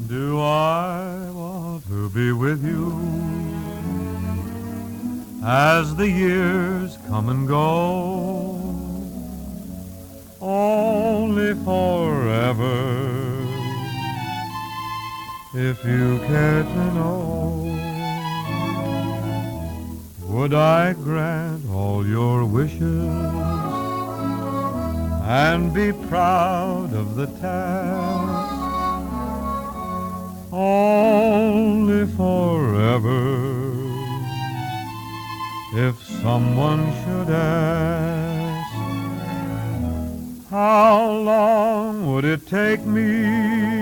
Do I want to be with you as the years come and go? Only forever, if you care to know. Would I grant all your wishes and be proud of the task? Only forever, if someone should ask, how long would it take me